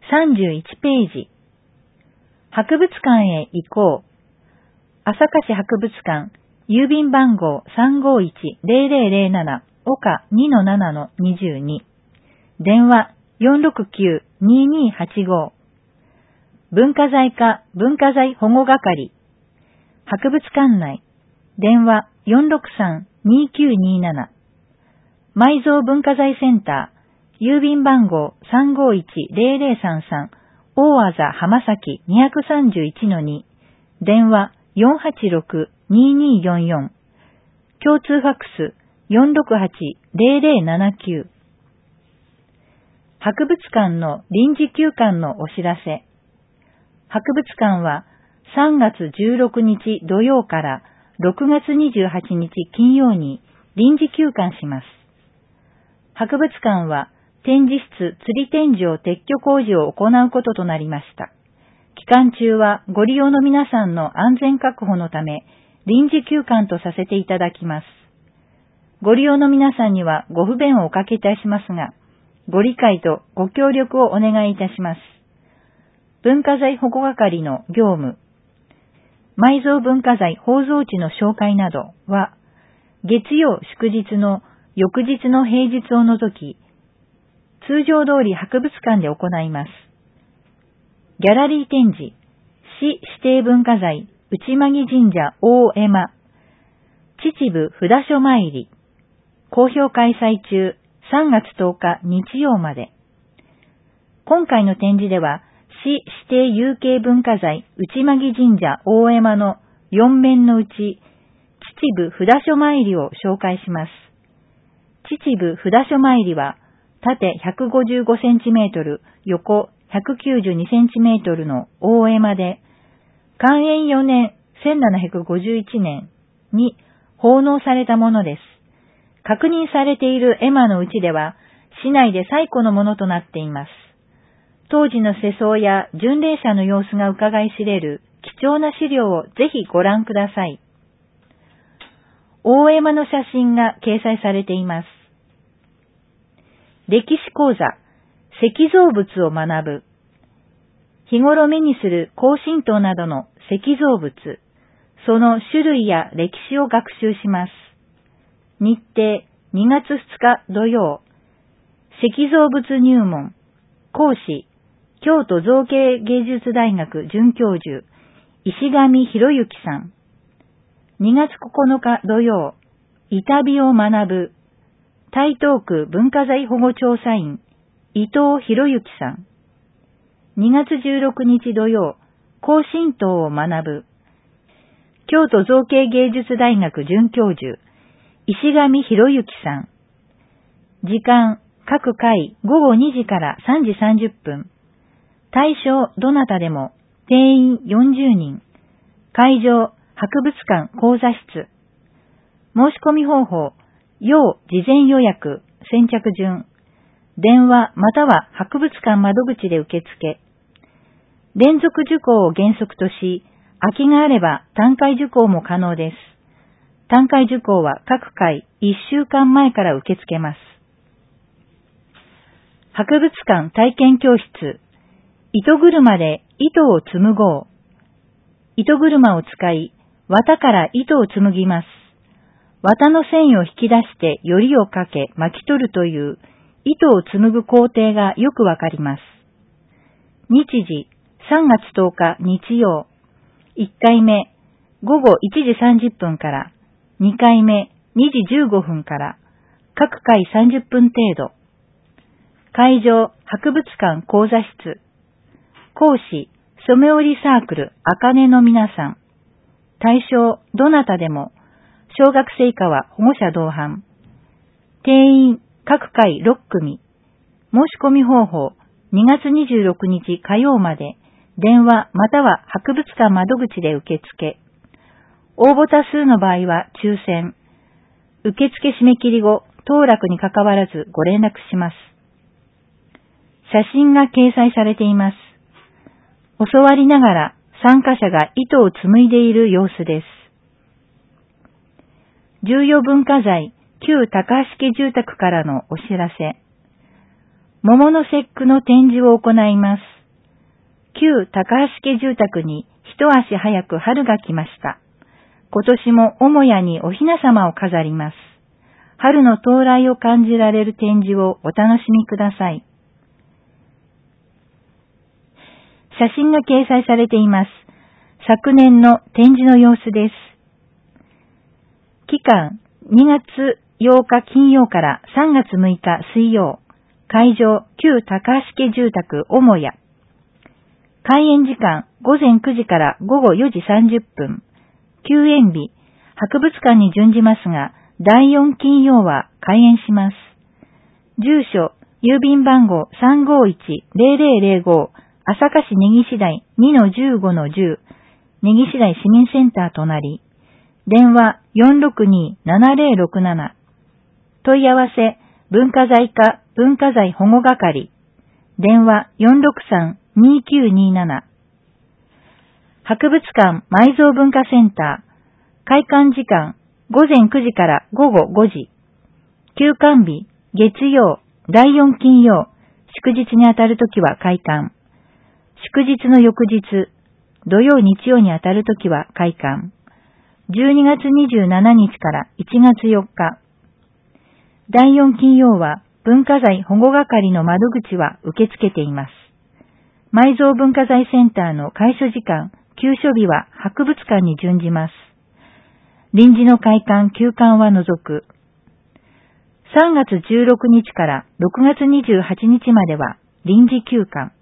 31ページ。博物館へ行こう。朝霞市博物館、郵便番号 351-0007 岡 2-7-22。電話 469-2285。文化財課文化財保護係。博物館内。電話 463-2927。埋蔵文化財センター、郵便番号 351-0033 大字浜崎 231-2。電話 486-2244。共通ファックス 468-0079。博物館の臨時休館のお知らせ。博物館は3月16日土曜から6月28日金曜に臨時休館します。博物館は展示室吊り天井撤去工事を行うこととなりました。期間中はご利用の皆さんの安全確保のため臨時休館とさせていただきます。ご利用の皆さんにはご不便をおかけいたしますが、ご理解とご協力をお願いいたします。文化財保護係の業務、埋蔵文化財包蔵地の紹介などは、月曜祝日の翌日の平日を除き、通常通り博物館で行います。ギャラリー展示、市指定文化財、内間木神社大絵馬、秩父札所参り、好評開催中、3月10日日曜まで。今回の展示では、市指定有形文化財内間木神社大絵馬の4面のうち、秩父札所参りを紹介します。秩父札所参りは、縦155センチメートル、横192センチメートルの大絵馬で、寛延4年1751年に奉納されたものです。確認されている絵馬のうちでは、市内で最古のものとなっています。当時の世相や巡礼者の様子が伺い知れる貴重な資料をぜひご覧ください。大絵馬の写真が掲載されています。歴史講座、石造物を学ぶ。日頃目にする高神道などの石造物、その種類や歴史を学習します。日程2月2日土曜。石造物入門。講師、京都造形芸術大学准教授、石上博之さん。2月9日土曜。板火を学ぶ。台東区文化財保護調査員、伊藤博之さん。2月16日土曜。高神道を学ぶ。京都造形芸術大学准教授、石上博之さん。時間、各回午後2時から3時30分。対象どなたでも、定員40人。会場、博物館講座室。申し込み方法、要事前予約、先着順。電話または博物館窓口で受付。連続受講を原則とし、空きがあれば単回受講も可能です。単回受講は各回1週間前から受け付けます。博物館体験教室。糸車で糸を紡ごう。糸車を使い、綿から糸を紡ぎます。綿の繊維を引き出してよりをかけ巻き取るという糸を紡ぐ工程がよくわかります。日時3月10日日曜。1回目午後1時30分から2回目2時15分から各回30分程度。会場博物館講座室。講師染織サークルあかねの皆さん。対象どなたでも。小学生以下は保護者同伴。定員各回6組。申し込み方法2月26日火曜まで。電話または博物館窓口で受付。応募多数の場合は抽選。受付締め切り後、当落に関わらずご連絡します。写真が掲載されています。教わりながら参加者が糸を紡いでいる様子です。重要文化財、旧高橋家住宅からのお知らせ。桃の節句の展示を行います。 旧高橋家住宅に一足早く春が来ました。今年も母屋にお雛様を飾ります。春の到来を感じられる展示をお楽しみください。写真が掲載されています。昨年の展示の様子です。期間2月8日金曜から3月6日水曜。会場旧高橋家住宅母屋。開園時間午前9時から午後4時30分。休園日、博物館に準じますが、第4金曜は開園します。住所、郵便番号 351-0005、朝霞市根岸台 2-15-10、根岸台市民センター隣。電話462-7067。問い合わせ、文化財課文化財保護係。電話463-2927。博物館埋蔵文化センター。開館時間、午前9時から午後5時。休館日、月曜、第4金曜、祝日にあたるときは開館。祝日の翌日、土曜日曜にあたるときは開館。12月27日から1月4日。第4金曜は文化財保護係の窓口は受け付けています。埋蔵文化財センターの開所時間、休所日は博物館に準じます。臨時の開館・休館は除く。3月16日から6月28日までは臨時休館。